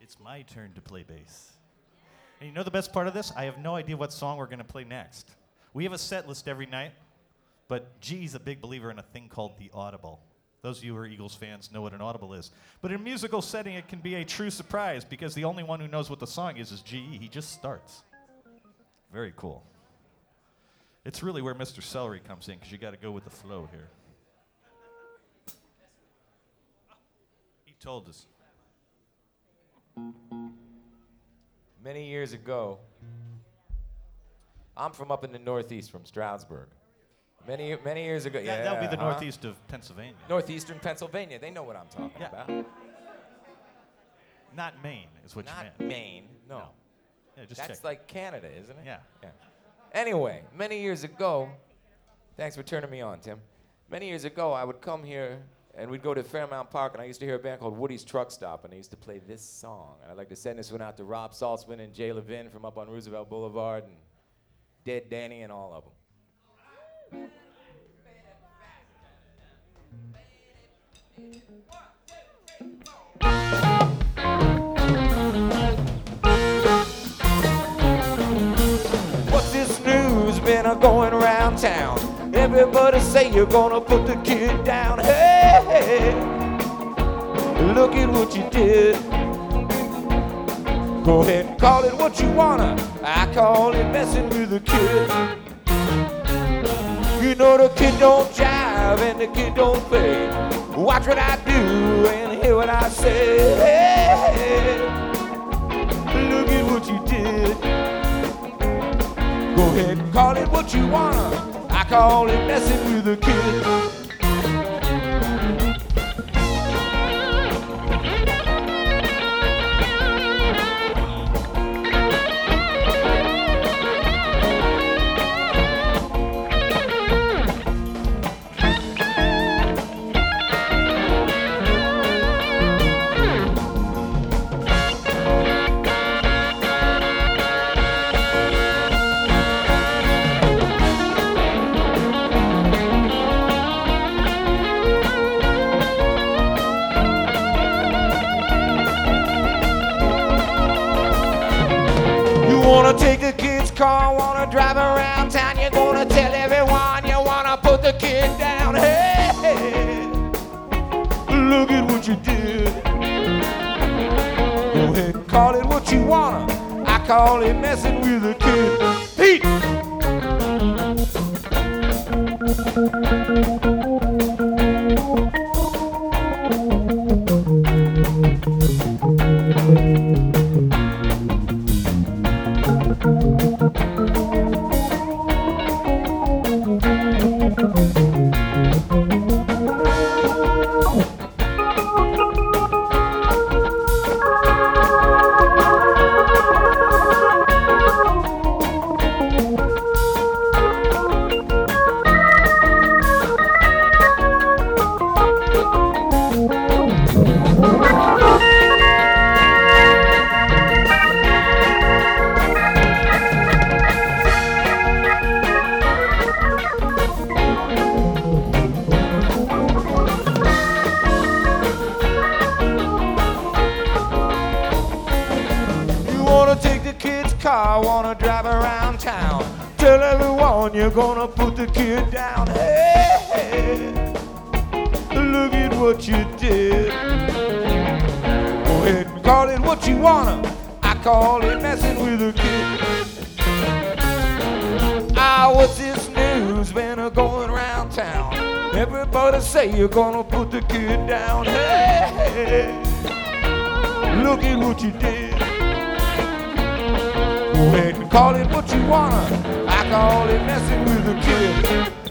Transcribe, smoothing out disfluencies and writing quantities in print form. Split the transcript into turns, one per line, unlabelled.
It's my turn to play bass. And you know the best part of this? I have no idea what song we're going to play next. We have a set list every night, but G's a big believer in a thing called the audible. Those of you who are Eagles fans know what an audible is. But in a musical setting, it can be a true surprise because the only one who knows what the song is GE. He just starts. Very cool. It's really where Mr. Celery comes in because you got to go with the flow here. He told us.
Many years ago, I'm from up in the Northeast, from Stroudsburg. Many years ago,
That would be the northeast of Pennsylvania.
Northeastern Pennsylvania. They know what I'm talking about.
Not Maine is what you meant.
Not Maine, no.
Yeah, just
That's
check.
like Canada, isn't it?
Yeah.
Anyway, many years ago, thanks for turning me on, Tim. Many years ago, I would come here and we'd go to Fairmount Park, and I used to hear a band called Woody's Truck Stop, and they used to play this song. And I'd like to send this one out to Rob Saltzman and Jay Levin from up on Roosevelt Boulevard, and Dead Danny and all of them. What's this news been going around town? Everybody say you're gonna put the kid down. Hey, look at what you did. Go ahead and call it what you wanna. I call it messing with the kid. You know the kid don't jive and the kid don't play. Watch what I do and hear what I say. Hey, look at what you did. Go ahead and call it what you wanna. I call it messing with the kid. Take the kid's car, wanna drive around town. You're gonna tell everyone you wanna put the kid down. Hey, look at what you did. Go ahead and call it what you wanna. I call it messing with the kid. Pete! Car, wanna drive around town. Tell everyone you're gonna put the kid down. Hey, look at what you did. Go ahead and call it what you wanna. I call it messing with the kid. Ah, what's this news been going around town? Everybody say you're gonna put the kid down. Hey, look at what you did. Go ahead and call it what you wanna. I call it messing with the kid.